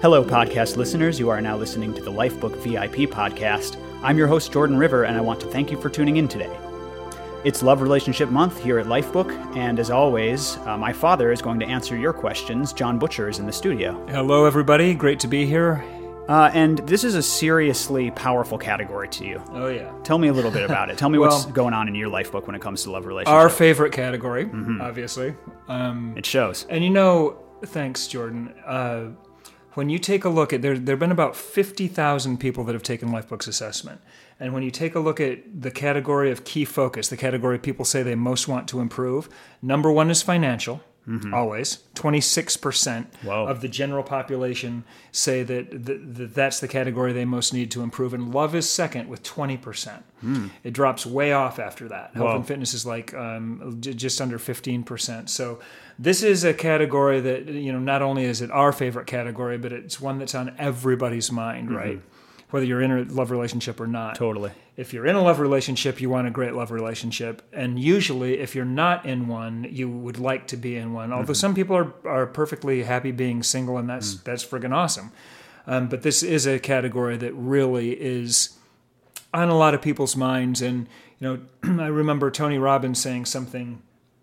Hello, podcast listeners. You are now listening to the Lifebook VIP podcast. I'm your host, Jordan River, and I want to thank you for tuning in today. It's Love Relationship Month here at Lifebook, and as always, my father is going to answer your questions. John Butcher is in the studio. Hello, everybody. Great to be here. And this is a seriously powerful category to you. Oh, yeah. Tell me a little bit about it. Tell me what's going on in your Lifebook when it comes to love relationships. Our favorite category, obviously. It shows. And thanks, Jordan. When you take a look at, there have been about 50,000 people that have taken Lifebook's assessment. And when you take a look at the category of key focus, the category people say they most want to improve, number one is financial, always. 26% of the general population say that's the category they most need to improve. And love is second with 20%. It drops way off after that. Health and fitness is like just under 15%. So this is a category that, not only is it our favorite category, but it's one that's on everybody's mind, right? Whether you're in a love relationship or not. Totally. If you're in a love relationship, you want a great love relationship. And usually, if you're not in one, you would like to be in one. Although some people are perfectly happy being single, and that's friggin' awesome. But this is a category that really is on a lot of people's minds. And, I remember Tony Robbins saying something,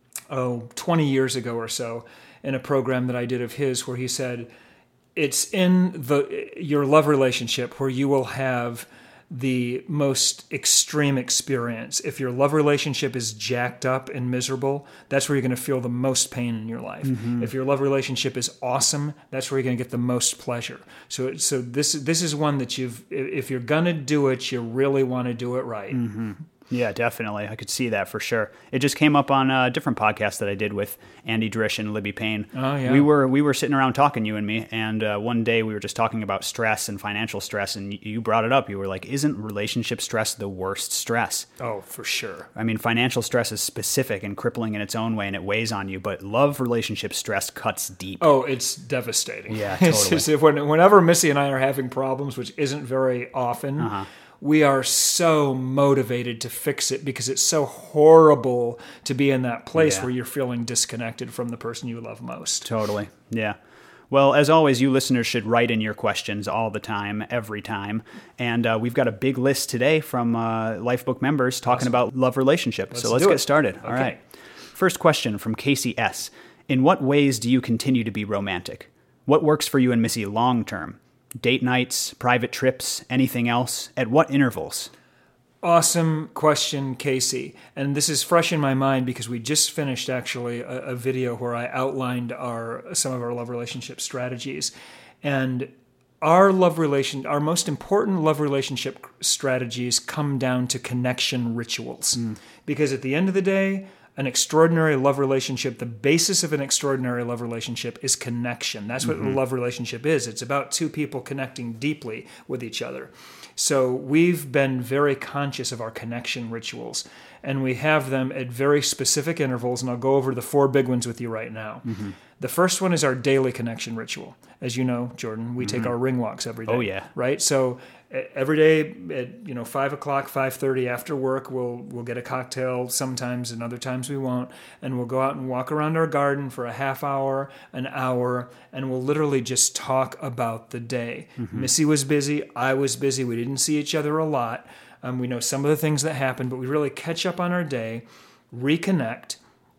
20 years ago or so, in a program that I did of his, where he said, it's in your love relationship where you will have the most extreme experience. If your love relationship is jacked up and miserable, that's where you're going to feel the most pain in your life. If your love relationship is awesome, that's where you're going to get the most pleasure. So this is one that if you're going to do it, you really want to do it right. Yeah, definitely. I could see that for sure. It just came up on a different podcast that I did with Andy Drish and Libby Payne. Oh, yeah. We were sitting around talking, you and me, and one day we were just talking about stress and financial stress, and you brought it up. You were like, isn't relationship stress the worst stress? Oh, for sure. I mean, financial stress is specific and crippling in its own way, and it weighs on you, but love relationship stress cuts deep. Oh, it's devastating. Yeah, totally. It's just, whenever Missy and I are having problems, which isn't very often, we are so motivated to fix it because it's so horrible to be in that place where you're feeling disconnected from the person you love most. Totally. Yeah. Well, as always, you listeners should write in your questions all the time, every time. And we've got a big list today from Lifebook members talking about love relationships. So let's get started. Okay. All right. First question from Casey S. In what ways do you continue to be romantic? What works for you and Missy long term? Date nights, private trips, anything else? At what intervals? Awesome question, Casey. And this is fresh in my mind because we just finished actually a video where I outlined some of our love relationship strategies. And our most important love relationship strategies come down to connection rituals. Because at the end of the day, an extraordinary love relationship, the basis of an extraordinary love relationship is connection. That's what a love relationship is. It's about two people connecting deeply with each other. So we've been very conscious of our connection rituals, and we have them at very specific intervals, and I'll go over the four big ones with you right now. The first one is our daily connection ritual. As you know, Jordan, we take our ring walks every day. Oh, yeah. Right? So every day at 5 o'clock, 5:30 after work, we'll get a cocktail sometimes, and other times we won't, and we'll go out and walk around our garden for a half hour, an hour, and we'll literally just talk about the day. Missy was busy, I was busy, we didn't see each other a lot. We know some of the things that happened, but we really catch up on our day, reconnect,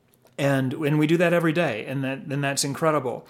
and we do that every day, and that's incredible.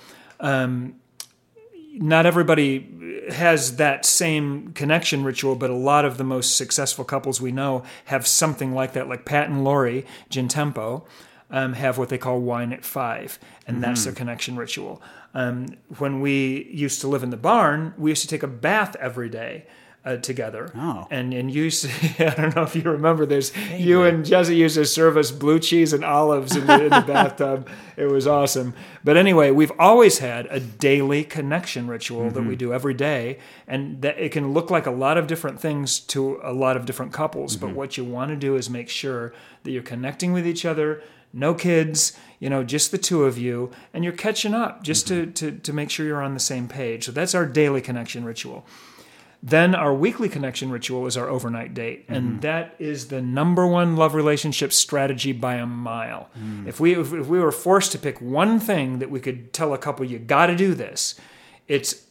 Not everybody has that same connection ritual, but a lot of the most successful couples we know have something like that. Like Pat and Lori Gentempo have what they call wine at 5, and that's their connection ritual. When we used to live in the barn, we used to take a bath every day together. Oh. And you used to, I don't know if you remember this, you and Jesse used to serve us blue cheese and olives in the bathtub. It was awesome. But anyway, we've always had a daily connection ritual that we do every day, and that it can look like a lot of different things to a lot of different couples, but what you want to do is make sure that you're connecting with each other, no kids, just the two of you, and you're catching up just to make sure you're on the same page. So that's our daily connection ritual. Then our weekly connection ritual is our overnight date, and that is the number one love relationship strategy by a mile. If we were forced to pick one thing that we could tell a couple, you got to do this, it's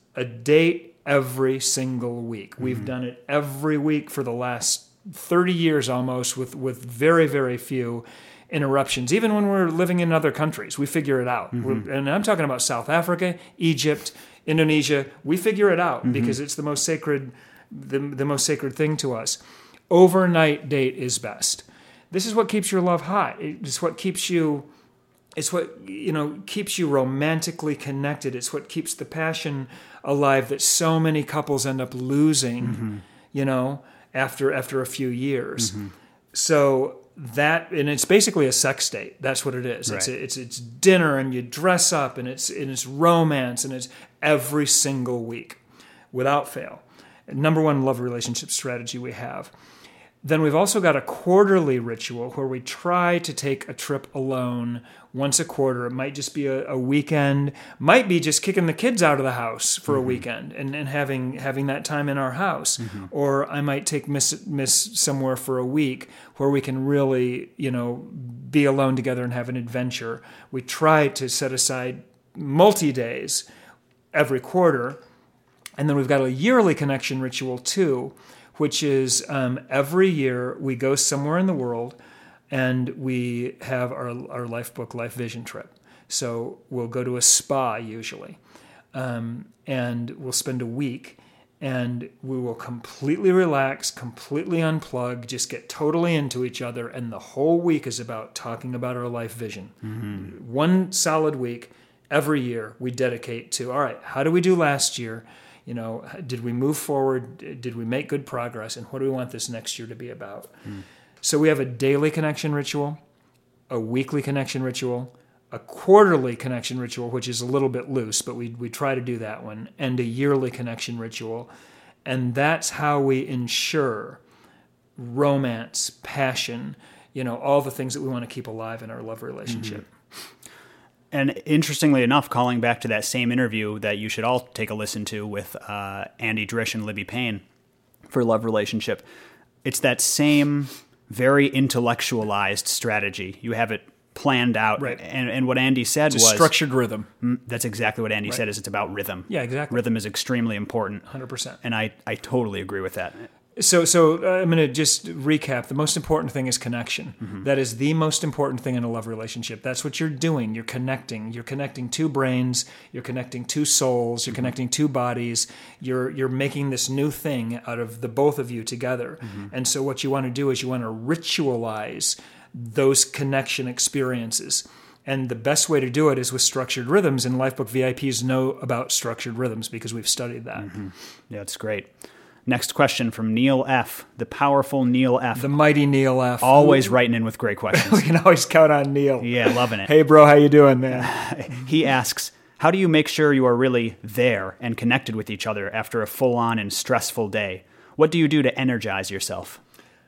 a date every single week. We've done it every week for the last 30 years almost with very, very few interruptions. Even when we're living in other countries, we figure it out. And I'm talking about South Africa, Egypt, Indonesia. We figure it out because it's the most sacred, the most sacred thing to us. Overnight date is best. This is what keeps your love high. It's what keeps you. It's what keeps you romantically connected. It's what keeps the passion alive that so many couples end up losing. After a few years. So that, and it's basically a sex date. That's what it is. Right. It's dinner, and you dress up, and it's romance, and it's every single week, without fail. Number one love relationship strategy we have. Then we've also got a quarterly ritual where we try to take a trip alone once a quarter. It might just be a weekend, might be just kicking the kids out of the house for a weekend and having that time in our house. Or I might take Miss somewhere for a week where we can really, be alone together and have an adventure. We try to set aside multi-days every quarter. And then we've got a yearly connection ritual too, which is every year we go somewhere in the world and we have our Lifebook Life Vision trip. So we'll go to a spa usually, and we'll spend a week, and we will completely relax, completely unplug, just get totally into each other, and the whole week is about talking about our life vision. One solid week every year we dedicate to, all right, how do we do last year? Did we move forward? Did we make good progress? And what do we want this next year to be about? So we have a daily connection ritual, a weekly connection ritual, a quarterly connection ritual, which is a little bit loose, but we try to do that one, and a yearly connection ritual. And that's how we ensure romance, passion, all the things that we want to keep alive in our love relationship. And interestingly enough, calling back to that same interview that you should all take a listen to with Andy Drish and Libby Payne for love relationship, it's that same very intellectualized strategy. You have it planned out. Right. And what Andy said It's was... a structured rhythm. That's exactly what Andy said, is it's about rhythm. Yeah, exactly. Rhythm is extremely important. 100%. And I totally agree with that. So I'm going to just recap. The most important thing is connection. That is the most important thing in a love relationship. That's what you're doing. You're connecting. You're connecting two brains. You're connecting two souls. You're connecting two bodies. You're making this new thing out of the both of you together. And so what you want to do is you want to ritualize those connection experiences. And the best way to do it is with structured rhythms. And Lifebook VIPs know about structured rhythms because we've studied that. Yeah, it's great. Next question from Neil F., the powerful Neil F. The mighty Neil F. Always writing in with great questions. We can always count on Neil. Yeah, loving it. Hey, bro, how you doing, man? He asks, how do you make sure you are really there and connected with each other after a full-on and stressful day? What do you do to energize yourself?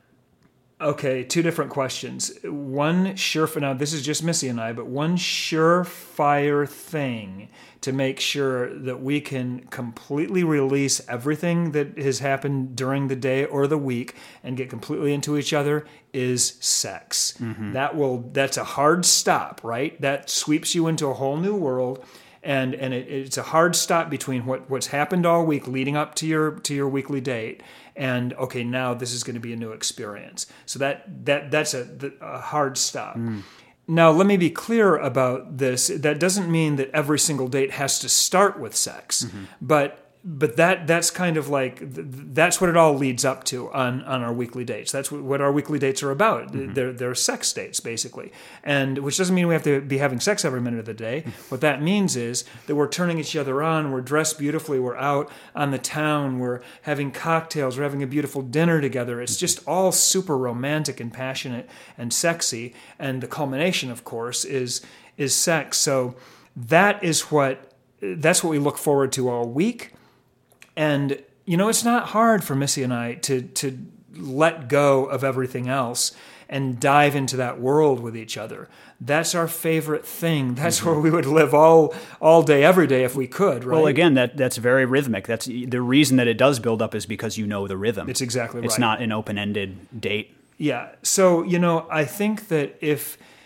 Okay, two different questions. One now this is just Missy and I, but one surefire thing to make sure that we can completely release everything that has happened during the day or the week and get completely into each other is sex. That's a hard stop, right? That sweeps you into a whole new world. And it's a hard stop between what's happened all week leading up to your weekly date, and okay, now this is going to be a new experience. So that's a hard stop. Now, let me be clear about this. That doesn't mean that every single date has to start with sex, but that's kind of like that's what it all leads up to on our weekly dates. That's what our weekly dates are about. They're sex dates basically, and which doesn't mean we have to be having sex every minute of the day. What that means is that we're turning each other on. We're dressed beautifully. We're out on the town. We're having cocktails. We're having a beautiful dinner together. It's just all super romantic and passionate and sexy. And the culmination, of course, is sex. So that's what we look forward to all week. And, it's not hard for Missy and I to let go of everything else and dive into that world with each other. That's our favorite thing. That's where we would live all day, every day if we could, right? Well, again, that's very rhythmic. That's the reason that it does build up is because you know the rhythm. It's exactly right. It's not an open-ended date. Yeah. So, I think that if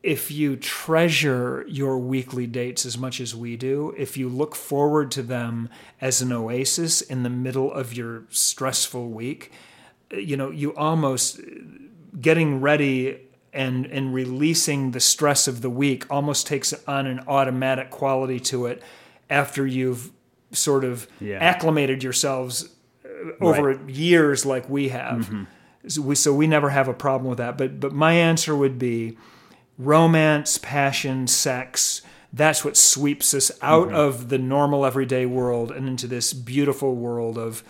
if you treasure your weekly dates as much as we do, if you look forward to them as an oasis in the middle of your stressful week, you almost getting ready and releasing the stress of the week almost takes on an automatic quality to it after you've sort of acclimated yourselves over years like we have. So we never have a problem with that. But my answer would be romance, passion, sex. That's what sweeps us out of the normal everyday world and into this beautiful world of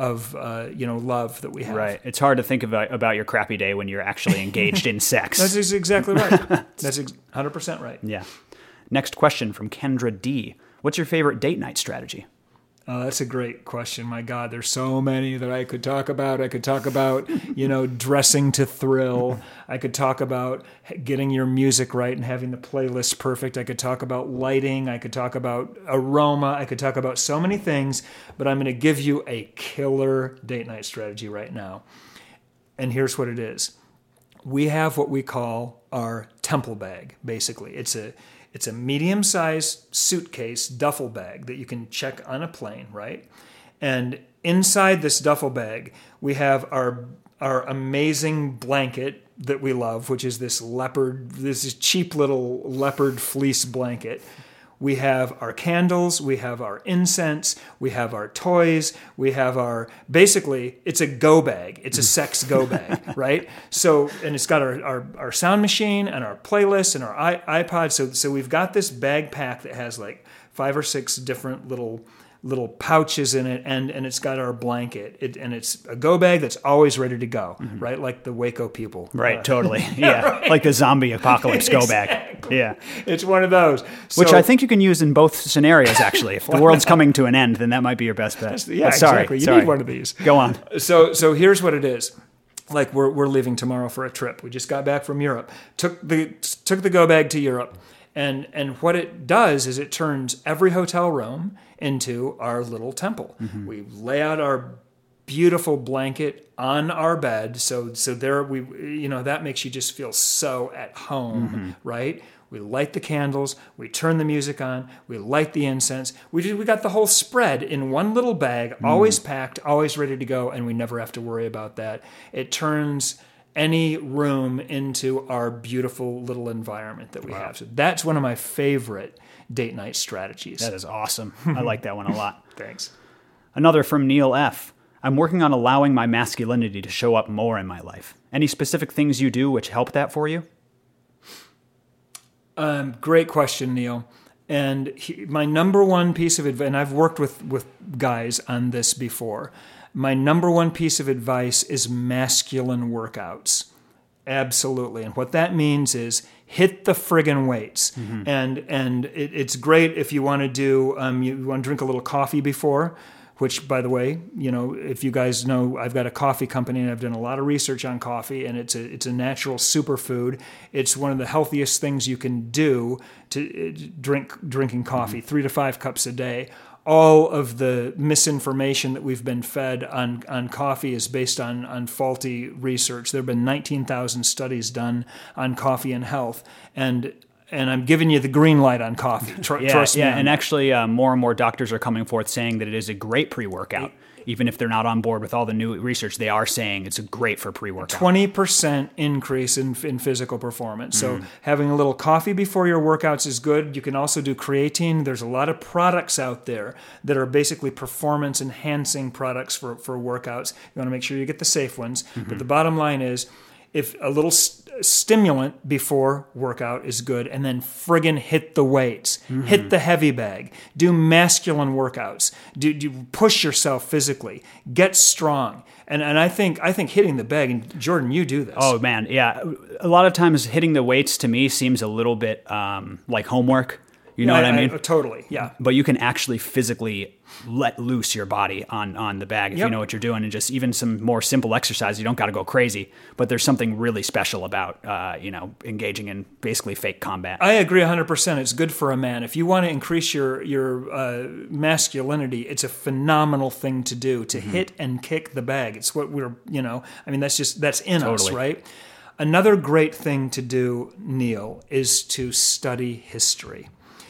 love that we have. Right. It's hard to think about your crappy day when you're actually engaged in sex. That's exactly right. That's 100% right. Yeah. Next question from Kendra D. What's your favorite date night strategy? That's a great question. My God, there's so many that I could talk about. I could talk about, dressing to thrill. I could talk about getting your music right and having the playlist perfect. I could talk about lighting. I could talk about aroma. I could talk about so many things, but I'm going to give you a killer date night strategy right now. And here's what it is. We have what we call our temple bag, basically. It's a medium-sized suitcase duffel bag that you can check on a plane, right? And inside this duffel bag, we have our amazing blanket that we love, which is this cheap little leopard fleece blanket. We have our candles, we have our incense, we have our toys, we have basically, it's a go bag. It's a sex go bag, right? So, and it's got our sound machine and our playlist and our iPod. So we've got this bag pack that has like 5 or 6 different little pouches in it, and it's got our blanket. And it's a go bag that's always ready to go, right? Like the Waco people. Right, totally. Yeah, right. Like the zombie apocalypse go bag. Yeah. It's one of those. Which I think you can use in both scenarios, actually. If the world's coming to an end, then that might be your best bet. Yeah, exactly. You need one of these. Go on. So here's what it is. Like we're leaving tomorrow for a trip. We just got back from Europe. Took the go bag to Europe. And what it does is it turns every hotel room into our little temple. We lay out our beautiful blanket on our bed, so there that makes you just feel so at home, right? We light the candles, we turn the music on, we light the incense. We got the whole spread in one little bag, always packed, always ready to go, and we never have to worry about that. It turns any room into our beautiful little environment that we have. So that's one of my favorite date night strategies. That is awesome. I like that one a lot. Thanks. Another from Neil F. I'm working on allowing my masculinity to show up more in my life. Any specific things you do which help that for you? Great question, Neil. And my number one piece of advice, and I've worked with guys on this before, my number one piece of advice is masculine workouts. Absolutely. And what that means is hit the friggin' weights. And it's great if you want to do, you want to drink a little coffee before, which, by the way, if you guys know, I've got a coffee company and I've done a lot of research on coffee, and it's a natural superfood. It's one of the healthiest things you can do to drinking coffee, 3 to 5 cups a day. All of the misinformation that we've been fed on coffee is based on faulty research. There have been 19,000 studies done on coffee and health, and I'm giving you the green light on coffee. Trust me. Yeah, and actually more and more doctors are coming forth saying that it is a great pre-workout. Even if they're not on board with all the new research, they are saying it's great for pre-workout. 20% increase in physical performance. So having a little coffee before your workouts is good. You can also do creatine. There's a lot of products out there that are basically performance-enhancing products for workouts. You want to make sure you get the safe ones. But the bottom line is, if a little stimulant before workout is good, and then friggin' hit the weights, hit the heavy bag, do masculine workouts, do push yourself physically, get strong. And I think hitting the bag, and Jordan, you do this. Oh man, yeah. A lot of times hitting the weights to me seems a little bit like homework. You know what I mean? Totally, yeah. But you can actually physically let loose your body on the bag if you know what you're doing, and just even some more simple exercise. You don't got to go crazy, but there's something really special about engaging in basically fake combat. I agree 100%. It's good for a man. If you want to increase your masculinity, it's a phenomenal thing to do, to hit and kick the bag. It's what we're, that's in us, right? Another great thing to do, Neil, is to study history.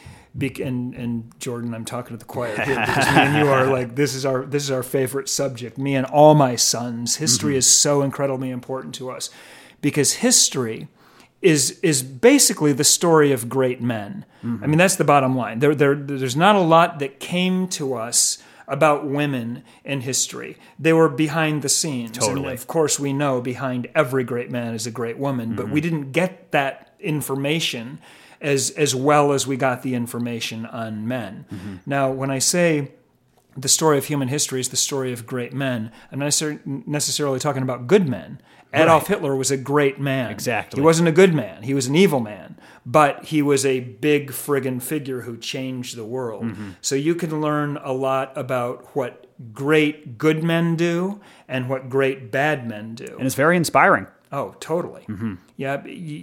And Jordan, I'm talking to the choir here because me and you are like, this is our favorite subject. Me and all my sons. History is so incredibly important to us because history is basically the story of great men. I mean, that's the bottom line. There's not a lot that came to us about women in history. They were behind the scenes. Totally. And of course, we know behind every great man is a great woman, but we didn't get that information as well as we got the information on men. Now, when I say the story of human history is the story of great men, I'm not necessarily talking about good men. Adolf Hitler was a great man. Exactly. He wasn't a good man. He was an evil man. But he was a big friggin' figure who changed the world. So you can learn a lot about what great good men do and what great bad men do. And it's very inspiring. Oh, totally. Yeah,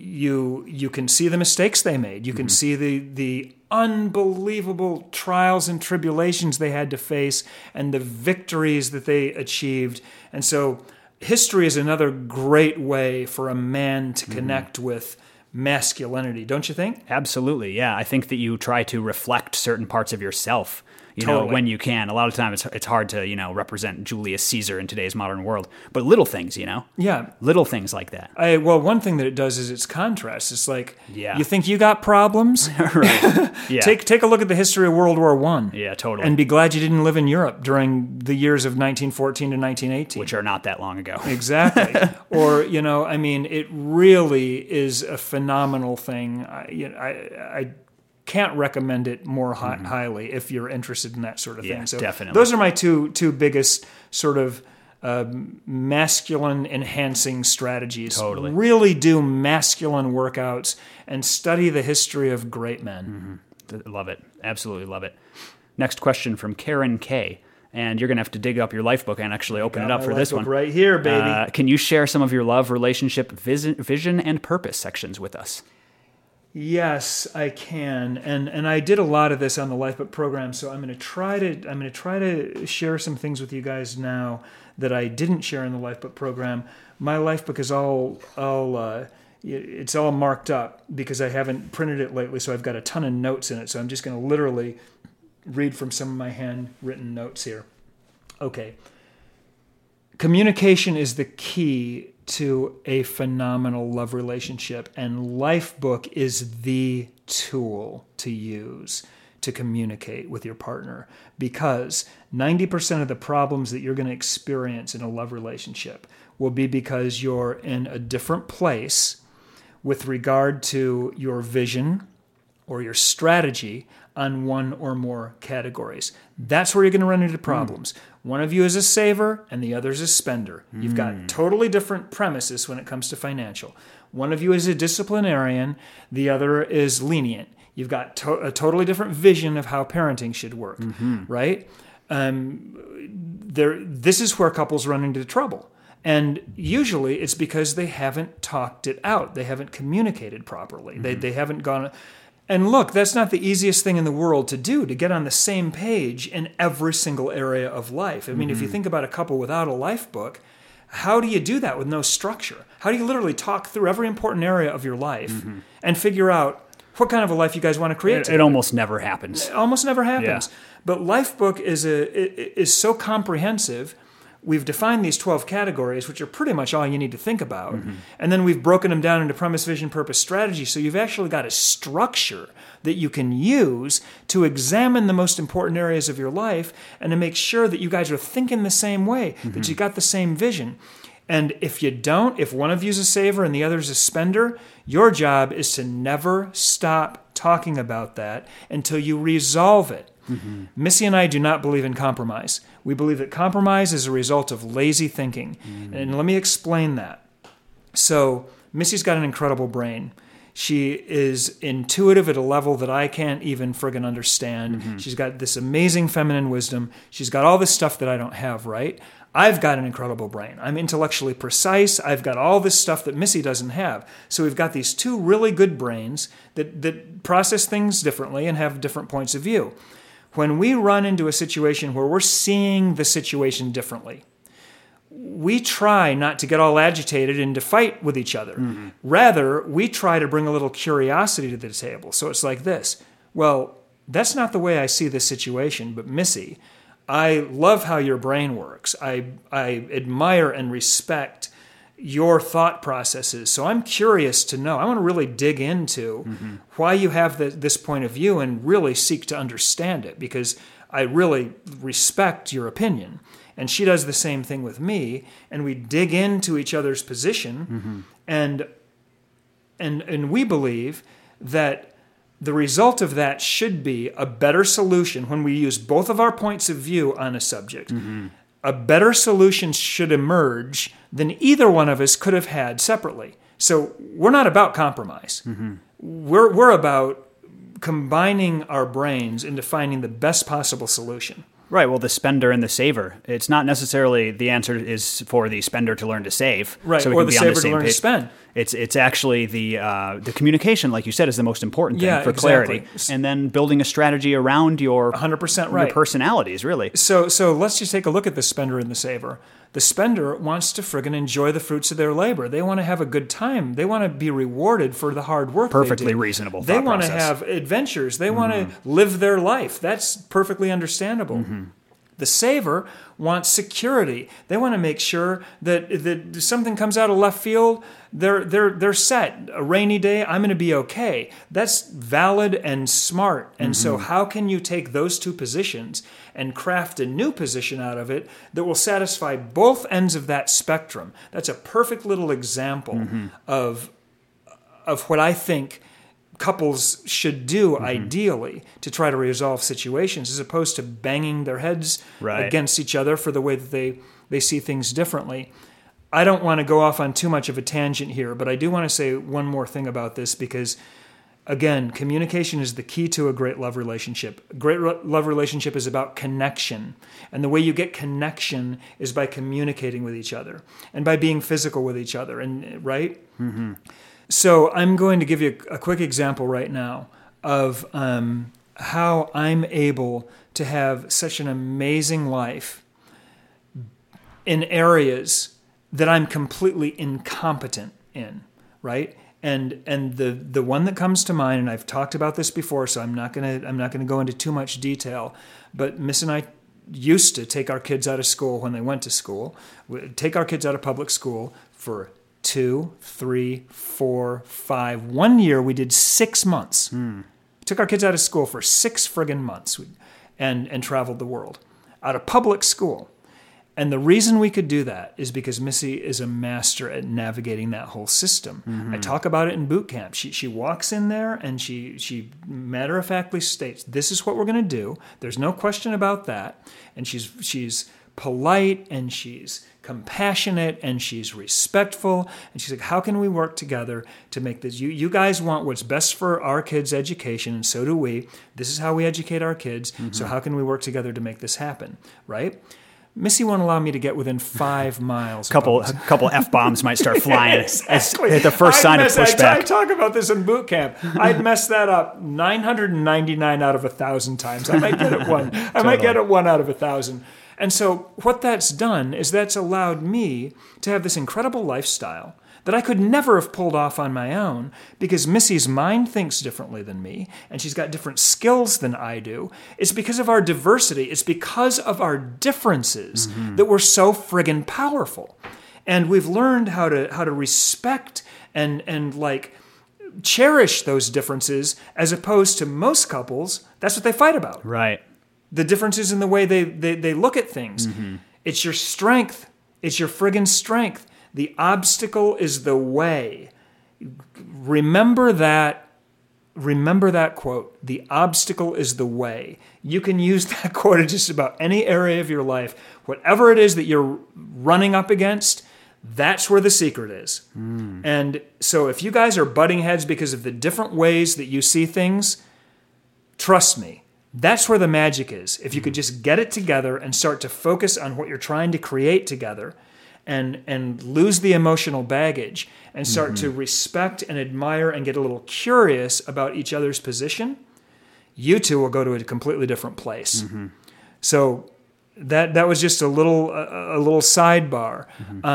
you can see the mistakes they made. You can see the unbelievable trials and tribulations they had to face and the victories that they achieved. And so history is another great way for a man to connect with masculinity, don't you think? Absolutely, yeah. I think that you try to reflect certain parts of yourself, you know, when you can. A lot of times it's hard to, you know, represent Julius Caesar in today's modern world. But little things, you know? Yeah. Little things like that. Well, one thing that it does is its contrast. It's like, Yeah. you think you got problems? Right. Yeah. Take a look at the history of World War I. Yeah, totally. And be glad you didn't live in Europe during the years of 1914 to 1918. Which are not that long ago. Exactly. Or, you know, I mean, it really is a phenomenal thing. I can't recommend it more highly if you're interested in that sort of thing. Yeah, So definitely. those are my two biggest sort of masculine enhancing strategies. Totally. Really do masculine workouts and study the history of great men. Love it. Absolutely love it. Next question from Karen K. And you're going to have to dig up your life book and actually open it up for this one. Right here, baby. Can you share some of your love, relationship, vision, and purpose sections with us? Yes, I can, and I did a lot of this on the Lifebook program. So I'm going to try to share some things with you guys now that I didn't share in the Lifebook program. My Lifebook is it's all marked up because I haven't printed it lately, so I've got a ton of notes in it. So I'm just going to literally read from some of my handwritten notes here. Okay. Communication is the key to a phenomenal love relationship, and Lifebook is the tool to use to communicate with your partner, because 90% of the problems that you're going to experience in a love relationship will be because you're in a different place with regard to your vision or your strategy on one or more categories. That's where you're going to run into problems. One of you is a saver and the other is a spender. You've got totally different premises when it comes to financial. One of you is a disciplinarian, the other is lenient. You've got a totally different vision of how parenting should work, right? This is where couples run into trouble. And usually it's because they haven't talked it out. They haven't communicated properly. They haven't gone... And look, that's not the easiest thing in the world to do, to get on the same page in every single area of life. I mean, if you think about a couple without a life book, how do you do that with no structure? How do you literally talk through every important area of your life and figure out what kind of a life you guys want to create? It almost never happens. It almost never happens. Yeah. But Lifebook is so comprehensive. We've defined these 12 categories, which are pretty much all you need to think about. And then we've broken them down into premise, vision, purpose, strategy. So you've actually got a structure that you can use to examine the most important areas of your life and to make sure that you guys are thinking the same way, that you got the same vision. And if you don't, if one of you is a saver and the other is a spender, your job is to never stop talking about that until you resolve it. Missy and I do not believe in compromise. We believe that compromise is a result of lazy thinking. And let me explain that. So Missy's got an incredible brain. She is intuitive at a level that I can't even friggin' understand. She's got this amazing feminine wisdom. She's got all this stuff that I don't have, right? I've got an incredible brain. I'm intellectually precise. I've got all this stuff that Missy doesn't have. So we've got these two really good brains that process things differently and have different points of view. When we run into a situation where we're seeing the situation differently, we try not to get all agitated and to fight with each other. Rather, we try to bring a little curiosity to the table. So it's like this. Well, that's not the way I see this situation, but Missy, I love how your brain works. I admire and respect your thought processes. So I'm curious to know. I want to really dig into why you have this point of view and really seek to understand it, because I really respect your opinion. And she does the same thing with me, and we dig into each other's position, and we believe that the result of that should be a better solution when we use both of our points of view on a subject. A better solution should emerge than either one of us could have had separately. So we're not about compromise. We're about combining our brains into finding the best possible solution. Right. Well, the spender and the saver. It's not necessarily the answer is for the spender to learn to save. Right. So we or can the be saver on the same to learn page. to spend. It's actually the communication, like you said, is the most important thing for clarity. And then building a strategy around your 100% right. your personalities, really. So let's just take a look at the spender and the saver. The spender wants to friggin' enjoy the fruits of their labor. They want to have a good time. They want to be rewarded for the hard work Perfectly they do. reasonable They thought want to process. have adventures. They want to live their life. That's perfectly understandable. The saver wants security. They want to make sure that if something comes out of left field, they're set. A rainy day, I'm going to be okay. That's valid and smart. And so how can you take those two positions and craft a new position out of it that will satisfy both ends of that spectrum? That's a perfect little example of what I think couples should do ideally to try to resolve situations, as opposed to banging their heads against each other for the way that they see things differently. I don't want to go off on too much of a tangent here, but I do want to say one more thing about this, because again, communication is the key to a great love relationship. A great love relationship is about connection. And the way you get connection is by communicating with each other and by being physical with each other. And right? So I'm going to give you a quick example right now of how I'm able to have such an amazing life in areas that I'm completely incompetent in, right? And the one that comes to mind, and I've talked about this before, so I'm not gonna go into too much detail, but Miss and I used to take our kids out of school when they went to school, take our kids out of public school for 2, 3, 4, 5. 1 year we did 6 months. Took our kids out of school for 6 friggin' months and traveled the world out of public school. And the reason we could do that is because Missy is a master at navigating that whole system. I talk about it in boot camp. She walks in there and she matter-of-factly states, this is what we're going to do. There's no question about that. And she's polite and she's compassionate and she's respectful. And she's like, how can we work together to make this? You guys want what's best for our kids' education, and so do we. This is how we educate our kids. So how can we work together to make this happen, right? Missy won't allow me to get within 5 miles. A couple F-bombs might start flying at the first sign of pushback. I talk about this in boot camp. I'd mess that up 999 out of 1,000 times. I might get it one. I might get it 1 out of 1,000. And so what that's done is that's allowed me to have this incredible lifestyle that I could never have pulled off on my own, because Missy's mind thinks differently than me, and she's got different skills than I do. It's because of our diversity. It's because of our differences that we're so friggin' powerful. And we've learned how to respect and like cherish those differences, as opposed to most couples, that's what they fight about. Right. The differences in the way they look at things. It's your strength. It's your friggin' strength. The obstacle is the way. Remember that quote. The obstacle is the way. You can use that quote in just about any area of your life. Whatever it is that you're running up against, that's where the secret is. And so if you guys are butting heads because of the different ways that you see things, trust me, that's where the magic is. If you could just get it together and start to focus on what you're trying to create together, and lose the emotional baggage and start to respect and admire and get a little curious about each other's position, you two will go to a completely different place. So that was just a little sidebar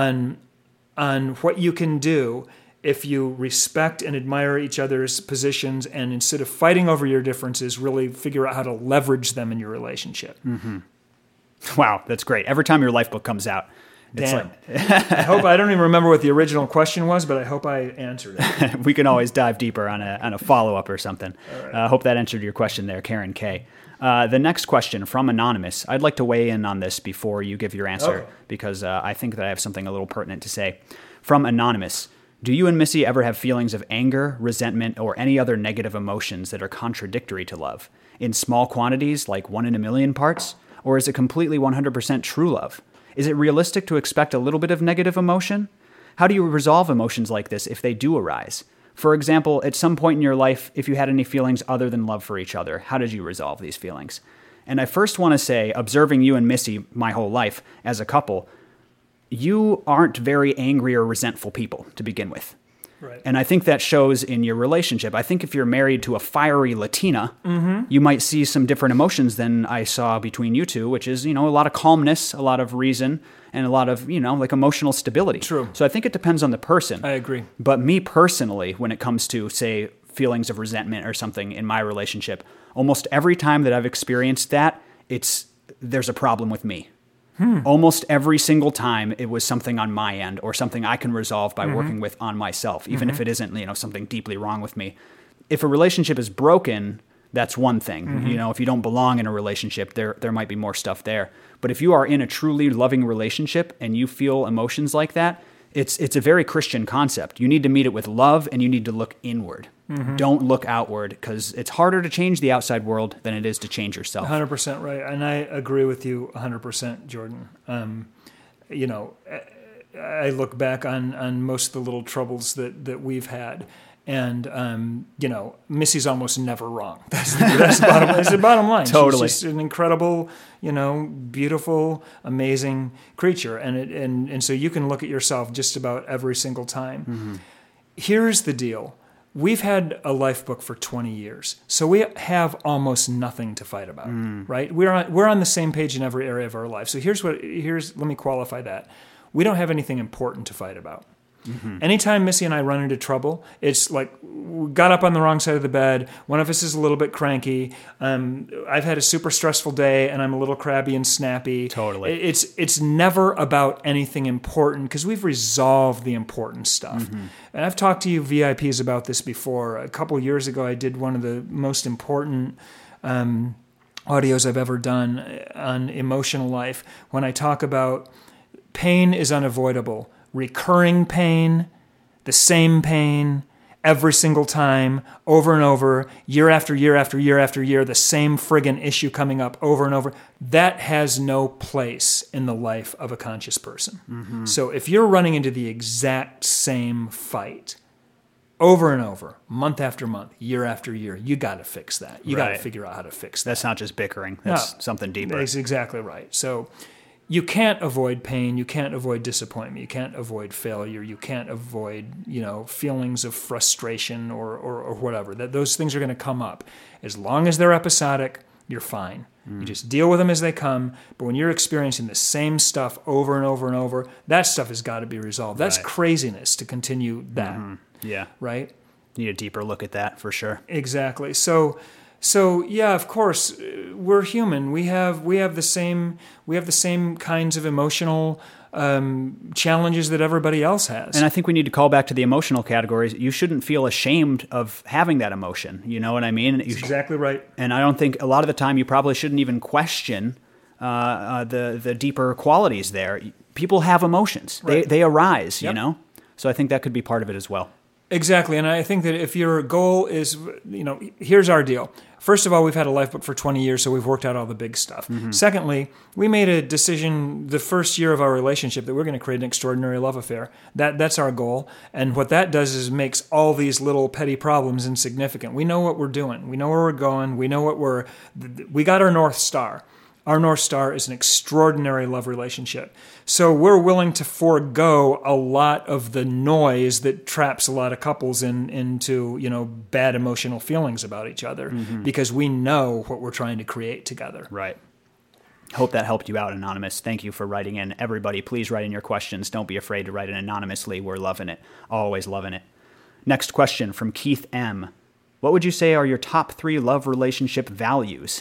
on what you can do if you respect and admire each other's positions, and instead of fighting over your differences, really figure out how to leverage them in your relationship. Mm-hmm. Wow, that's great. Every time your life book comes out, it's damn. I don't even remember what the original question was, but I hope I answered it. We can always dive deeper on a follow-up or something. Right. Hope that answered your question there, Karen K. The next question from Anonymous. I'd like to weigh in on this before you give your answer, because I think that I have something a little pertinent to say. From Anonymous, do you and Missy ever have feelings of anger, resentment, or any other negative emotions that are contradictory to love? In small quantities, like 1 in a million parts? Or is it completely 100% true love? Is it realistic to expect a little bit of negative emotion? How do you resolve emotions like this if they do arise? For example, at some point in your life, if you had any feelings other than love for each other, how did you resolve these feelings? And I first want to say, observing you and Missy my whole life as a couple, you aren't very angry or resentful people to begin with. Right. And I think that shows in your relationship. I think if you're married to a fiery Latina, you might see some different emotions than I saw between you two, which is, a lot of calmness, a lot of reason, and a lot of, like emotional stability. True. So I think it depends on the person. I agree. But me personally, when it comes to, say, feelings of resentment or something in my relationship, almost every time that I've experienced that, there's a problem with me. Almost every single time it was something on my end or something I can resolve by working with on myself, even if it isn't, something deeply wrong with me. If a relationship is broken, that's one thing. If you don't belong in a relationship, there might be more stuff there. But if you are in a truly loving relationship and you feel emotions like that, it's a very Christian concept. You need to meet it with love, and you need to look inward. Don't look outward, because it's harder to change the outside world than it is to change yourself. 100% right. And I agree with you 100%, Jordan. I look back on most of the little troubles that we've had. And, Missy's almost never wrong. That's the bottom line. Totally. She's just an incredible, beautiful, amazing creature. And so you can look at yourself just about every single time. Here's the deal. We've had a life book for 20 years, so we have almost nothing to fight about, right? We're on the same page in every area of our life. So let me qualify that. We don't have anything important to fight about. Anytime Missy and I run into trouble, it's like we got up on the wrong side of the bed. One of us is a little bit cranky. I've had a super stressful day, and I'm a little crabby and snappy. Totally. It's never about anything important, because we've resolved the important stuff. And I've talked to you VIPs about this before. A couple years ago, I did one of the most important audios I've ever done on emotional life, when I talk about pain is unavoidable. Recurring pain, the same pain, every single time, over and over, year after year after year after year, the same friggin' issue coming up over and over, that has no place in the life of a conscious person. So if you're running into the exact same fight over and over, month after month, year after year, you got to fix that. You got to figure out how to fix that. That's not just bickering. That's something deeper. That's exactly right. So you can't avoid pain. You can't avoid disappointment. You can't avoid failure. You can't avoid, feelings of frustration or whatever. Those things are going to come up. As long as they're episodic, you're fine. You just deal with them as they come. But when you're experiencing the same stuff over and over and over, that stuff has got to be resolved. That's craziness to continue that. Yeah. Right? Need a deeper look at that for sure. Exactly. So yeah, of course, we're human. We have the same kinds of emotional challenges that everybody else has. And I think we need to call back to the emotional categories. You shouldn't feel ashamed of having that emotion. You know what I mean? That's exactly right. And I don't think a lot of the time you probably shouldn't even question the deeper qualities there. People have emotions. Right. They arise. Yep. So I think that could be part of it as well. Exactly, and I think that if your goal is, here's our deal. First of all, we've had a life book for 20 years, so we've worked out all the big stuff. Secondly, we made a decision the first year of our relationship that we're going to create an extraordinary love affair. That's our goal, and what that does is makes all these little petty problems insignificant. We know what we're doing. We know where we're going. We know we got our North Star. Our North Star is an extraordinary love relationship. So we're willing to forego a lot of the noise that traps a lot of couples into bad emotional feelings about each other, because we know what we're trying to create together. Right. Hope that helped you out, Anonymous. Thank you for writing in. Everybody, please write in your questions. Don't be afraid to write in anonymously. We're loving it. Always loving it. Next question from Keith M. What would you say are your top 3 love relationship values?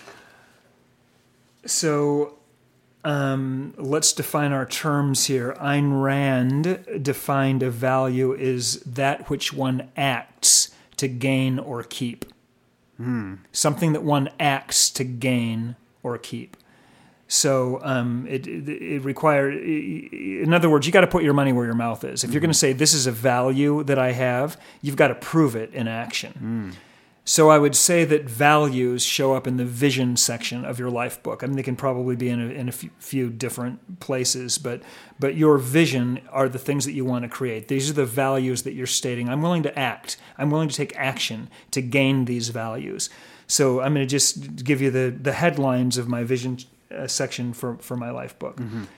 So let's define our terms here. Ayn Rand defined a value is that which one acts to gain or keep. Something that one acts to gain or keep. So it requires, in other words, you got to put your money where your mouth is. If you're going to say this is a value that I have, you've got to prove it in action. So I would say that values show up in the vision section of your life book. I mean, they can probably be in a few different places, but your vision are the things that you want to create. These are the values that you're stating. I'm willing to act. I'm willing to take action to gain these values. So I'm going to just give you the headlines of my vision section for my life book.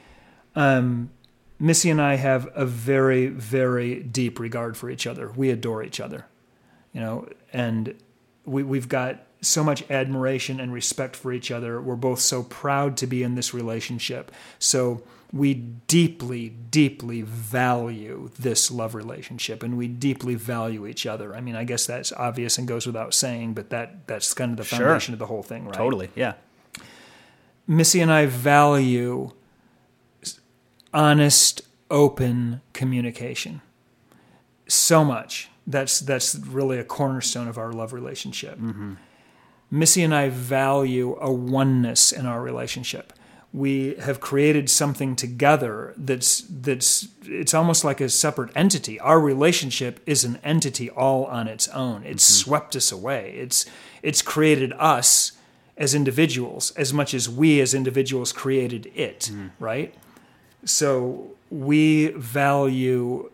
Missy and I have a very, very deep regard for each other. We adore each other, and we've got so much admiration and respect for each other. We're both so proud to be in this relationship. So we deeply, deeply value this love relationship, and we deeply value each other. I mean, I guess that's obvious and goes without saying, but that's kind of the foundation of the whole thing, right? Totally, yeah. Missy and I value honest, open communication so much. That's really a cornerstone of our love relationship. Missy and I value a oneness in our relationship. We have created something together that's it's almost like a separate entity. Our relationship is an entity all on its own. It's swept us away. It's created us as individuals as much as we as individuals created it, right? So we value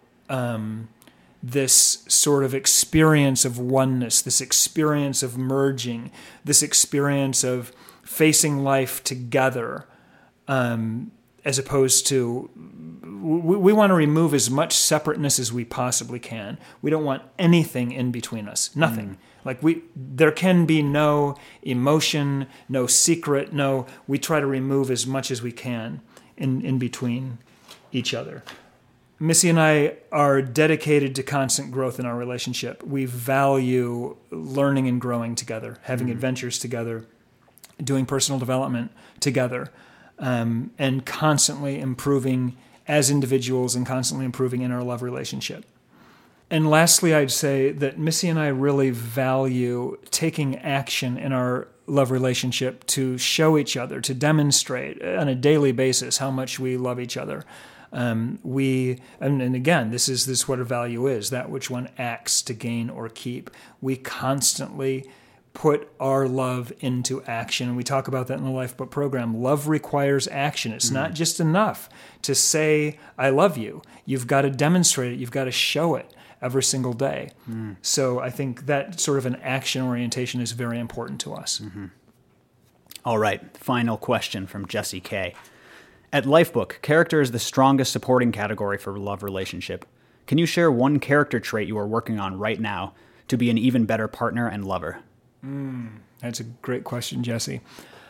this sort of experience of oneness, this experience of merging, this experience of facing life together, as opposed to, we want to remove as much separateness as we possibly can. We don't want anything in between us, nothing. Like there can be no emotion, no secret, we try to remove as much as we can in between each other. Missy and I are dedicated to constant growth in our relationship. We value learning and growing together, having adventures together, doing personal development together, and constantly improving as individuals and constantly improving in our love relationship. And lastly, I'd say that Missy and I really value taking action in our love relationship to show each other, to demonstrate on a daily basis how much we love each other. And again, this is what a value is, that which one acts to gain or keep. We constantly put our love into action. And we talk about that in the Lifebook program. Love requires action. It's not just enough to say, I love you. You've got to demonstrate it. You've got to show it every single day. So I think that sort of an action orientation is very important to us. All right, final question from Jesse K. At Lifebook, character is the strongest supporting category for love relationship. Can you share one character trait you are working on right now to be an even better partner and lover? That's a great question, Jesse.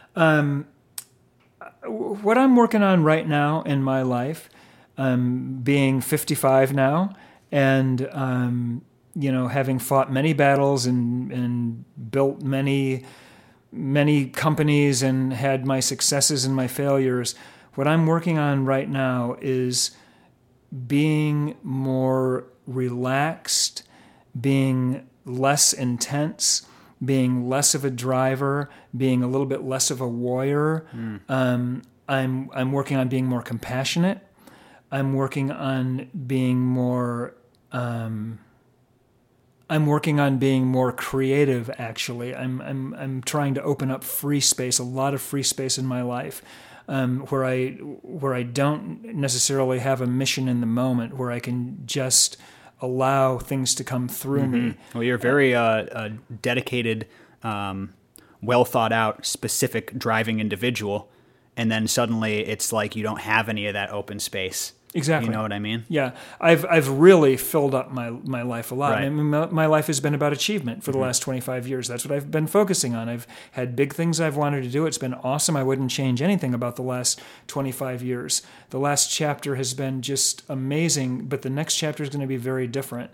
What I'm working on right now in my life, being 55 now, and having fought many battles and built many companies and had my successes and my failures, what I'm working on right now is being more relaxed, being less intense, being less of a driver, being a little bit less of a warrior. I'm working on being more compassionate. I'm working on being more creative. Actually, I'm trying to open up free space, a lot of free space in my life, where I don't necessarily have a mission in the moment, where I can just allow things to come through me. Well, you're very dedicated, well thought out, specific driving individual, and then suddenly it's like you don't have any of that open space. Exactly. You know what I mean? Yeah, I've really filled up my life a lot. Right. I mean, my life has been about achievement for the last 25 years. That's what I've been focusing on. I've had big things I've wanted to do. It's been awesome. I wouldn't change anything about the last 25 years. The last chapter has been just amazing, but the next chapter is going to be very different.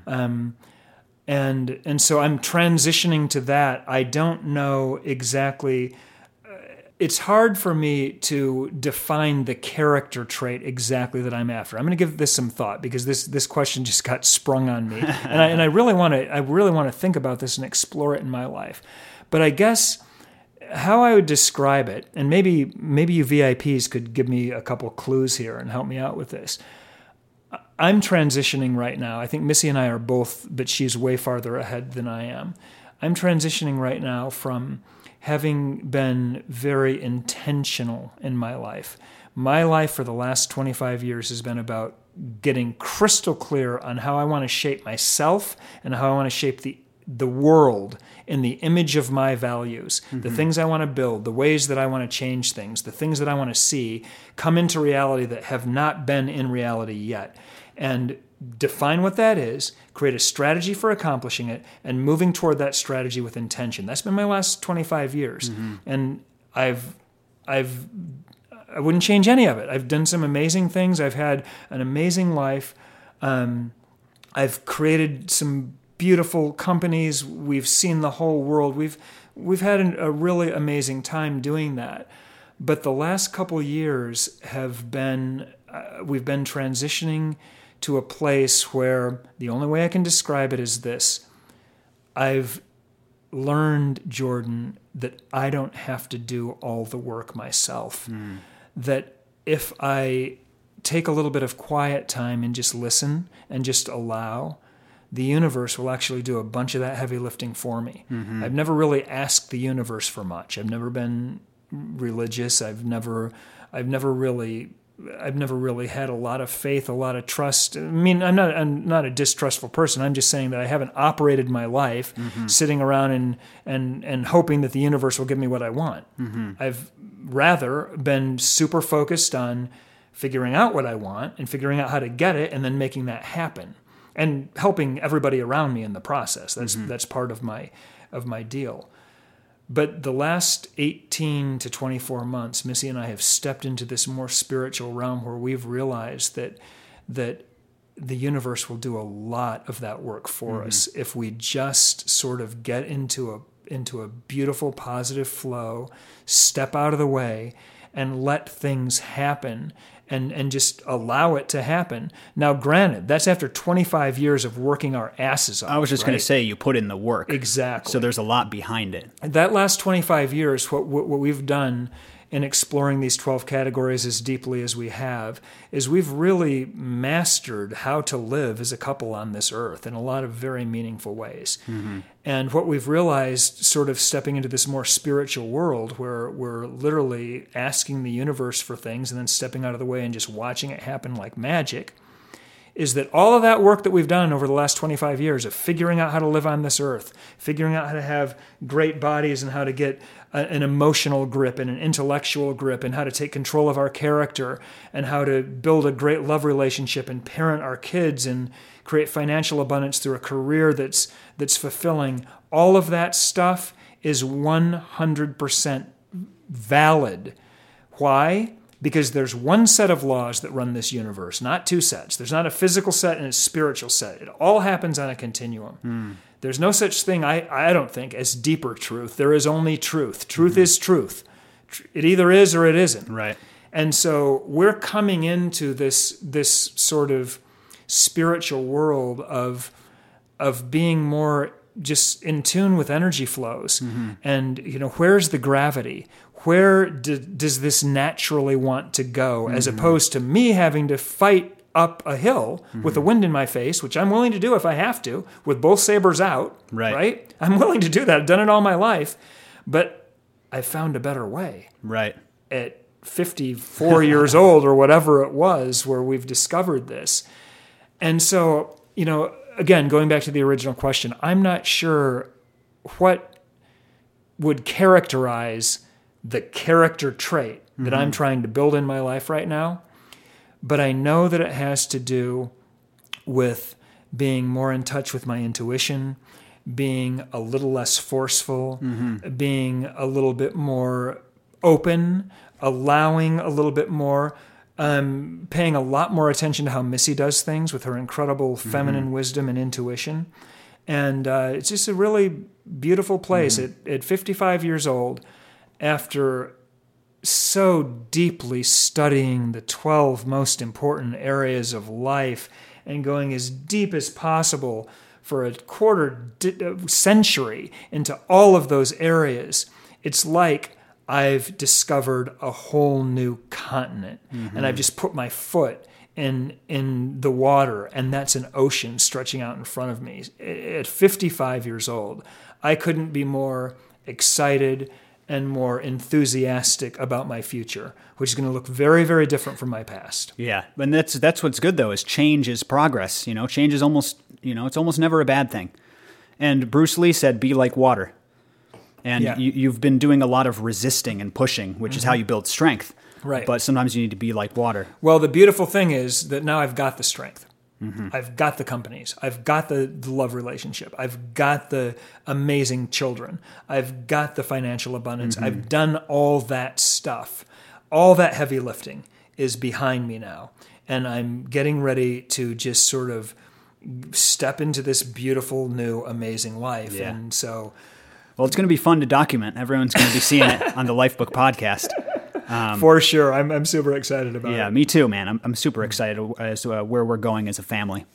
And so I'm transitioning to that. I don't know exactly. It's hard for me to define the character trait exactly that I'm after. I'm going to give this some thought because this question just got sprung on me, and I really want to think about this and explore it in my life. But I guess how I would describe it, and maybe you VIPs could give me a couple clues here and help me out with this. I'm transitioning right now. I think Missy and I are both, but she's way farther ahead than I am. I'm transitioning right now from having been very intentional in my life. My life for the last 25 years has been about getting crystal clear on how I want to shape myself and how I want to shape the world in the image of my values, the things I want to build, the ways that I want to change things, the things that I want to see come into reality that have not been in reality yet. And define what that is, create a strategy for accomplishing it, and moving toward that strategy with intention. That's been my last 25 years. And I wouldn't change any of it. I've done some amazing things. I've had an amazing life. I've created some beautiful companies. We've seen the whole world. We've had a really amazing time doing that. But the last couple years have been, we've been transitioning to a place where the only way I can describe it is this. I've learned, Jordan, that I don't have to do all the work myself. That if I take a little bit of quiet time and just listen and just allow, the universe will actually do a bunch of that heavy lifting for me. I've never really asked the universe for much. I've never been religious. I've never really had a lot of faith, a lot of trust. I mean, I'm not a distrustful person. I'm just saying that I haven't operated my life sitting around and hoping that the universe will give me what I want. I've rather been super focused on figuring out what I want and figuring out how to get it and then making that happen and helping everybody around me in the process. That's part of my deal. But the last 18 to 24 months, Missy and I have stepped into this more spiritual realm where we've realized that the universe will do a lot of that work for us if we just sort of get into a beautiful, positive flow, step out of the way, and let things happen and just allow it to happen. Now, granted, that's after 25 years of working our asses off. I was just going to say, you put in the work. Exactly. So there's a lot behind it. That last 25 years, what we've done in exploring these 12 categories as deeply as we have, is we've really mastered how to live as a couple on this earth in a lot of very meaningful ways. And what we've realized, sort of stepping into this more spiritual world where we're literally asking the universe for things and then stepping out of the way and just watching it happen like magic, is that all of that work that we've done over the last 25 years of figuring out how to live on this earth, figuring out how to have great bodies and how to get an emotional grip and an intellectual grip and how to take control of our character and how to build a great love relationship and parent our kids and create financial abundance through a career that's fulfilling, all of that stuff is 100% valid. Why? Because there's one set of laws that run this universe, not two sets. There's not a physical set and a spiritual set. It all happens on a continuum. There's no such thing, I don't think, as deeper truth. There is only truth. Truth is truth. It either is or it isn't. Right. And so we're coming into this sort of spiritual world of being more just in tune with energy flows. And, where's the gravity? Where does this naturally want to go, as opposed to me having to fight up a hill with the wind in my face, which I'm willing to do if I have to, with both sabers out, right? I'm willing to do that. I've done it all my life, but I found a better way. Right. At 54 years old or whatever it was where we've discovered this. And so, again, going back to the original question, I'm not sure what would characterize the character trait that I'm trying to build in my life right now. but I know that it has to do with being more in touch with my intuition, being a little less forceful, being a little bit more open, allowing a little bit more, paying a lot more attention to how Missy does things with her incredible feminine wisdom and intuition. And it's just a really beautiful place. At 55 years old, after so deeply studying the 12 most important areas of life and going as deep as possible for a quarter century into all of those areas, it's like I've discovered a whole new continent. And I've just put my foot in the water, and that's an ocean stretching out in front of me. At 55 years old, I couldn't be more excited and more enthusiastic about my future, which is going to look very, very different from my past. Yeah, and that's what's good though, is change is progress. Change is almost, it's almost never a bad thing. And Bruce Lee said, "Be like water." And you've been doing a lot of resisting and pushing, which is how you build strength. Right. But sometimes you need to be like water. Well, the beautiful thing is that now I've got the strength. I've got the companies. I've got the love relationship. I've got the amazing children. I've got the financial abundance. I've done all that stuff. All that heavy lifting is behind me now. And I'm getting ready to just sort of step into this beautiful, new, amazing life. Yeah. And so... Well, it's going to be fun to document. Everyone's going to be seeing it on the Lifebook podcast. For sure. I'm super excited about it. Yeah, me too, man. I'm super excited as to where we're going as a family.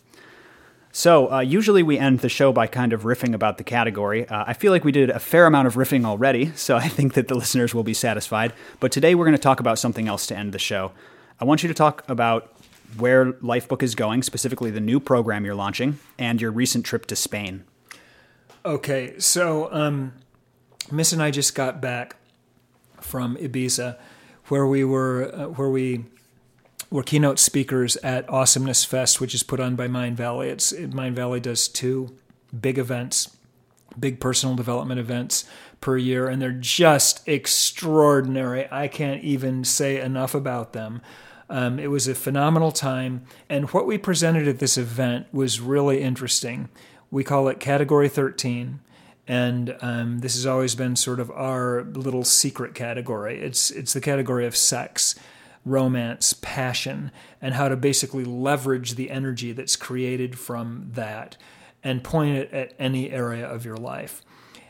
So usually we end the show by kind of riffing about the category. I feel like we did a fair amount of riffing already, so I think that the listeners will be satisfied. But today we're going to talk about something else to end the show. I want you to talk about where Lifebook is going, specifically the new program you're launching, and your recent trip to Spain. Okay, so Miss and I just got back from Ibiza, where we were keynote speakers at Awesomeness Fest, which is put on by Mind Valley. Mind Valley does 2 big events, big personal development events per year, and they're just extraordinary. I can't even say enough about them. It was a phenomenal time, and what we presented at this event was really interesting. We call it Category 13, and this has always been sort of our little secret category. It's the category of sex, romance, passion, and how to basically leverage the energy that's created from that and point it at any area of your life.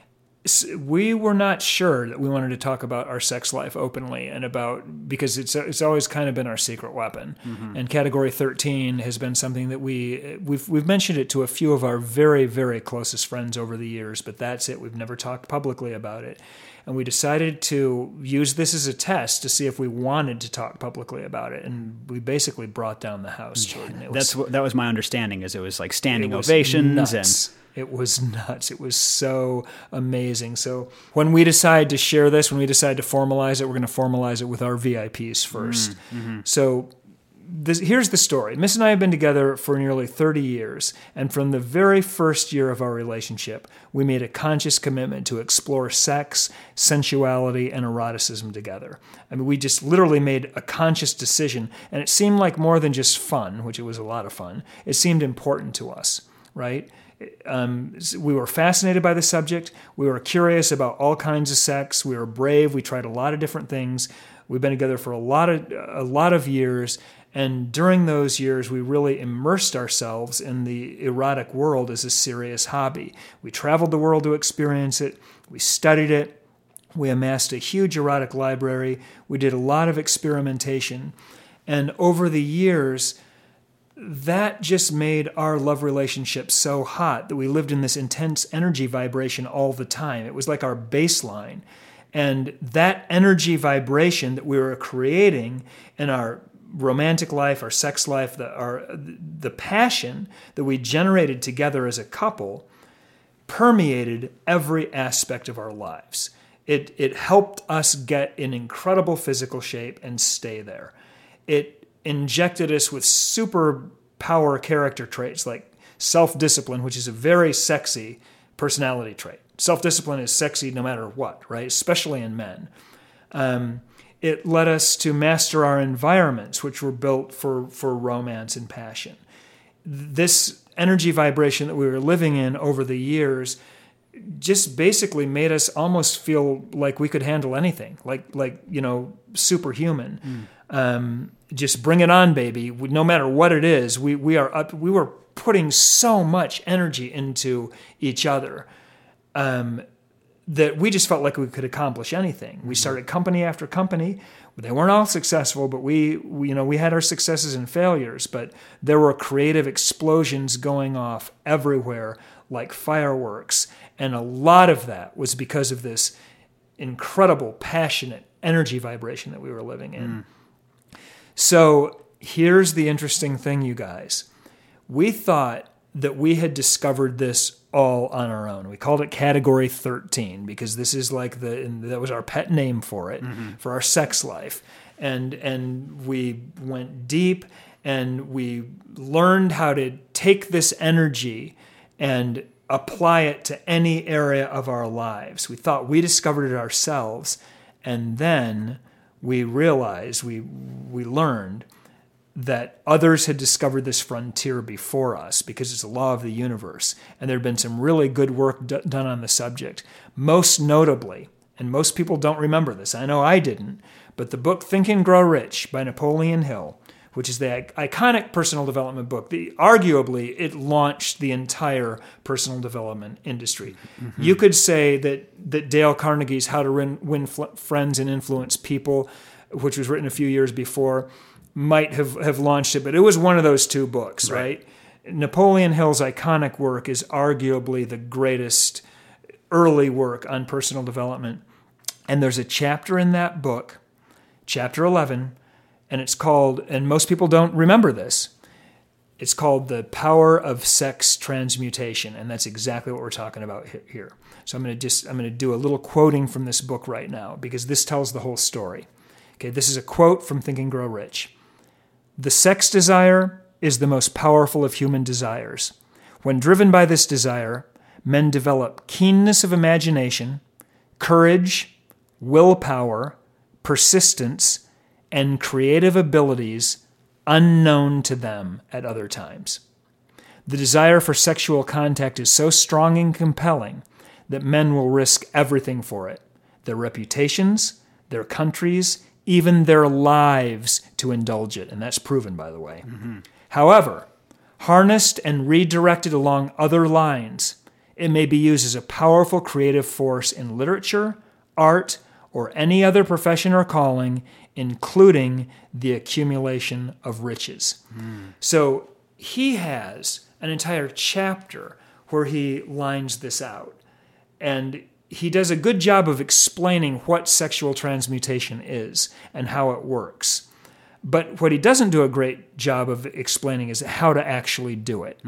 We were not sure that we wanted to talk about our sex life openly because it's always kind of been our secret weapon. And Category 13 has been something that we've mentioned it to a few of our very, very closest friends over the years, but that's it. We've never talked publicly about it. And we decided to use this as a test to see if we wanted to talk publicly about it. And we basically brought down the house, Jordan. That was my understanding, is it was like standing ovations nuts. It was nuts. It was so amazing. So when we decide to share this, when we decide to formalize it, we're going to formalize it with our VIPs first. So here's the story. Miss and I have been together for nearly 30 years. And from the very first year of our relationship, we made a conscious commitment to explore sex, sensuality, and eroticism together. I mean, we just literally made a conscious decision. And it seemed like more than just fun, which it was a lot of fun. It seemed important to us, right? We were fascinated by the subject. We were curious about all kinds of sex. We were brave. We tried a lot of different things. We've been together for a lot of years, and during those years, we really immersed ourselves in the erotic world as a serious hobby. We traveled the world to experience it. We studied it. We amassed a huge erotic library. We did a lot of experimentation, and over the years, that just made our love relationship so hot that we lived in this intense energy vibration all the time. It was like our baseline. And that energy vibration that we were creating in our romantic life, our sex life, the passion that we generated together as a couple permeated every aspect of our lives. It helped us get in incredible physical shape and stay there. It injected us with super power character traits like self-discipline, which is a very sexy personality trait. Self-discipline is sexy no matter what, right? Especially in men. it led us to master our environments, which were built for romance and passion. This energy vibration that we were living in over the years just basically made us almost feel like we could handle anything, like superhuman. Just bring it on, baby. No matter what it is, we were putting so much energy into each other that we just felt like we could accomplish anything. We started company after company. They weren't all successful, but we had our successes and failures, but there were creative explosions going off everywhere like fireworks. And a lot of that was because of this incredible, passionate energy vibration that we were living in. So here's the interesting thing, you guys. We thought that we had discovered this all on our own. We called it Category 13 because this is like that was our pet name for it, for our sex life. And we went deep and we learned how to take this energy and apply it to any area of our lives. We thought we discovered it ourselves, and then we realized, we learned that others had discovered this frontier before us because it's a law of the universe, and there had been some really good work done on the subject. Most notably, and most people don't remember this, I know I didn't, but the book Think and Grow Rich by Napoleon Hill, which is the iconic personal development book. Arguably, it launched the entire personal development industry. You could say that Dale Carnegie's How to Win Friends and Influence People, which was written a few years before, might have launched it, but it was one of those two books, right? Napoleon Hill's iconic work is arguably the greatest early work on personal development. And there's a chapter in that book, chapter 11, and it's called, and most people don't remember this, it's called The Power of Sex Transmutation, and that's exactly what we're talking about here. So I'm going to do a little quoting from this book right now because this tells the whole story. Okay, this is a quote from Think and Grow Rich. "The sex desire is the most powerful of human desires. When driven by this desire, men develop keenness of imagination, courage, willpower, persistence, and creative abilities unknown to them at other times. The desire for sexual contact is so strong and compelling that men will risk everything for it, their reputations, their countries, even their lives to indulge it." And that's proven, by the way. However, harnessed and redirected along other lines, it may be used as a powerful creative force in literature, art, or any other profession or calling, including the accumulation of riches. So he has an entire chapter where he lines this out. And he does a good job of explaining what sexual transmutation is and how it works. But what he doesn't do a great job of explaining is how to actually do it.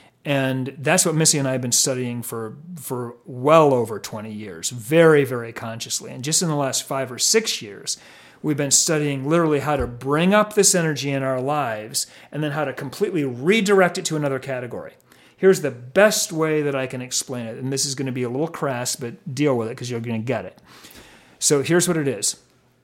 And that's what Missy and I have been studying for well over 20 years, very, very consciously. And just in the last 5 or 6 years, we've been studying literally how to bring up this energy in our lives and then how to completely redirect it to another category. Here's the best way that I can explain it. And this is going to be a little crass, but deal with it because you're going to get it. So here's what it is.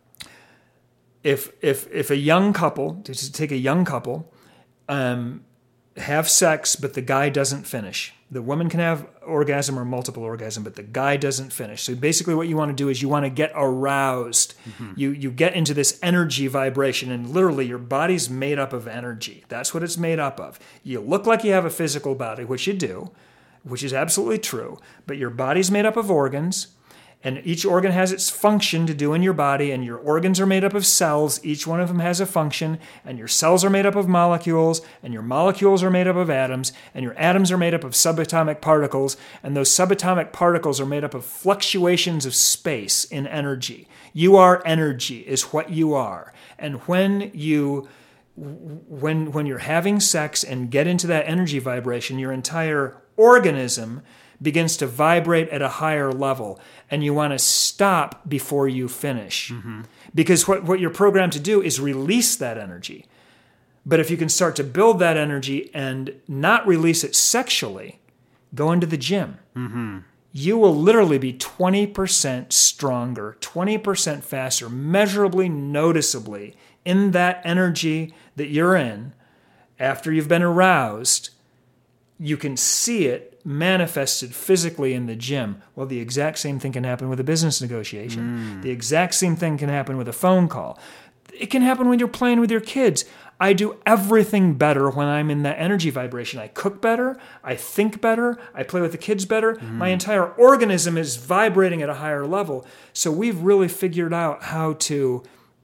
If a young couple, to take a young couple, have sex, but the guy doesn't finish. The woman can have orgasm or multiple orgasm, but the guy doesn't finish. So basically what you want to do is you want to get aroused. You get into this energy vibration, and literally your body's made up of energy. That's what it's made up of. You look like you have a physical body, which you do, which is absolutely true, but your body's made up of organs, and each organ has its function to do in your body, and your organs are made up of cells. Each one of them has a function, and your cells are made up of molecules, and your molecules are made up of atoms, and your atoms are made up of subatomic particles, and those subatomic particles are made up of fluctuations of space in energy. You are energy, is what you are. And when you're having sex and get into that energy vibration, your entire organism begins to vibrate at a higher level, and you want to stop before you finish. Because what you're programmed to do is release that energy. But if you can start to build that energy and not release it sexually, go into the gym. you will literally be 20% stronger, 20% faster, measurably, noticeably in that energy that you're in after you've been aroused. You can see it manifested physically in the gym. Well, the exact same thing can happen with a business negotiation. The exact same thing can happen with a phone call. It can happen when you're playing with your kids. I do everything better when I'm in that energy vibration. I cook better, I think better, I play with the kids better. My entire organism is vibrating at a higher level. So we've really figured out how to,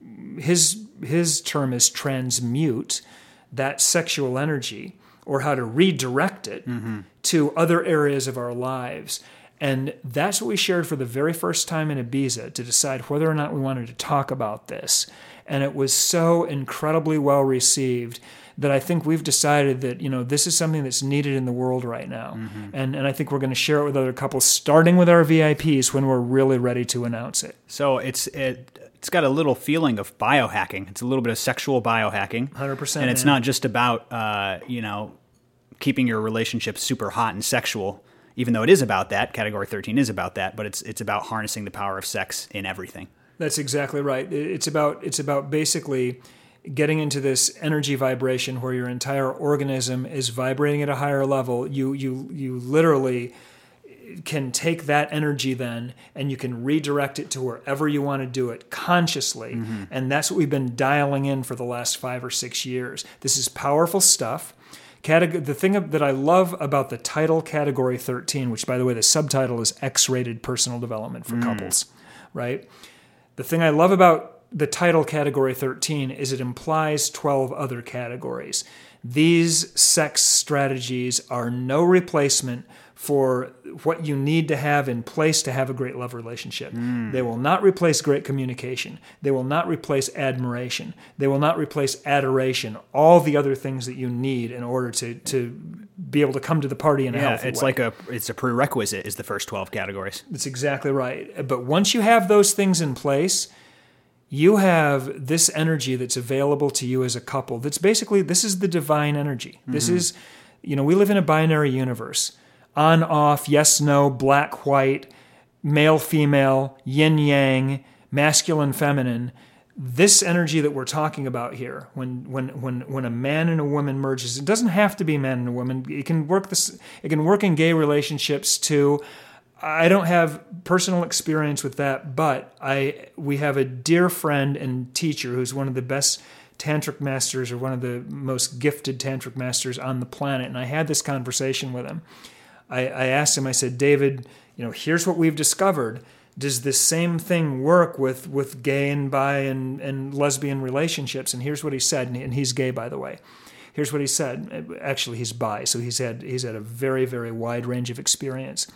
his term is transmute that sexual energy, or how to redirect it to other areas of our lives. And that's what we shared for the very first time in Ibiza, to decide whether or not we wanted to talk about this. And it was so incredibly well received that I think we've decided that, this is something that's needed in the world right now. And I think we're going to share it with other couples, starting with our VIPs when we're really ready to announce it. So it's got a little feeling of biohacking. It's a little bit of sexual biohacking. 100%. And it's not just about, keeping your relationship super hot and sexual, even though it is about that. Category 13 is about that, but it's about harnessing the power of sex in everything. That's exactly right. It's about basically getting into this energy vibration where your entire organism is vibrating at a higher level. You literally can take that energy then and you can redirect it to wherever you want to do it consciously. And that's what we've been dialing in for the last 5 or 6 years. This is powerful stuff. The thing that I love about the title Category 13, which, by the way, the subtitle is X-Rated Personal Development for Couples, right? The thing I love about the title Category 13 is it implies 12 other categories. These sex strategies are no replacement for what you need to have in place to have a great love relationship. They will not replace great communication. They will not replace admiration. They will not replace adoration, all the other things that you need in order to be able to come to the party in a healthy way. It's a prerequisite is the first 12 categories. That's exactly right. But once you have those things in place, you have this energy that's available to you as a couple. This is the divine energy. This is, we live in a binary universe. On, off, yes, no, black, white, male, female, yin, yang, masculine, feminine. This energy that we're talking about here, when a man and a woman merges, it doesn't have to be a man and a woman. It can work in gay relationships too. I don't have personal experience with that, but we have a dear friend and teacher who's one of the best tantric masters, or one of the most gifted tantric masters on the planet, and I had this conversation with him. I asked him, I said, David, here's what we've discovered. Does this same thing work with gay and bi and lesbian relationships? And here's what he said, and he's gay, by the way. Here's what he said. Actually, he's bi, so he's had a very, very wide range of experience.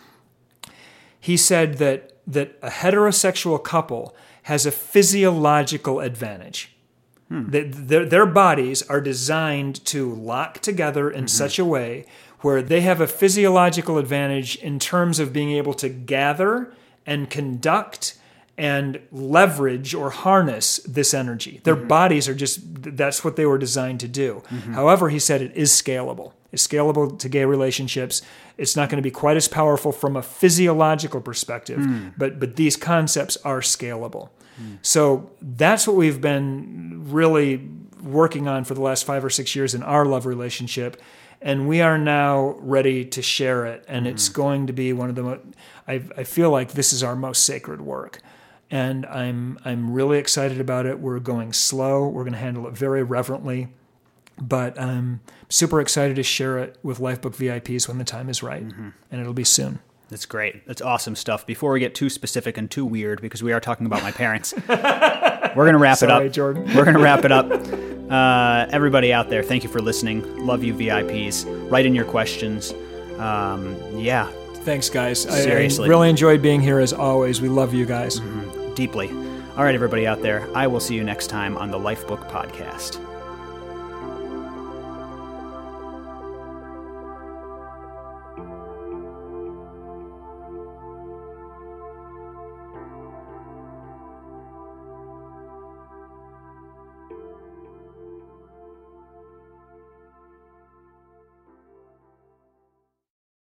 He said that a heterosexual couple has a physiological advantage. Their bodies are designed to lock together in such a way where they have a physiological advantage in terms of being able to gather and conduct and leverage or harness this energy. Their bodies are that's what they were designed to do. However, he said it is scalable. It's scalable to gay relationships. It's not going to be quite as powerful from a physiological perspective, but these concepts are scalable. So that's what we've been really working on for the last 5 or 6 years in our love relationship. And we are now ready to share it. And it's going to be one of the I feel like this is our most sacred work. And I'm really excited about it. We're going slow. We're going to handle it very reverently. But I'm super excited to share it with Lifebook VIPs when the time is right. And it'll be soon. That's great. That's awesome stuff. Before we get too specific and too weird, because we are talking about my parents, we're going to wrap it up. Sorry, Jordan. We're going to wrap it up. Everybody out there, thank you for listening. Love you, VIPs. Write in your questions. Thanks, guys. Seriously. I really enjoyed being here as always. We love you guys. Deeply. All right, everybody out there, I will see you next time on the Lifebook Podcast.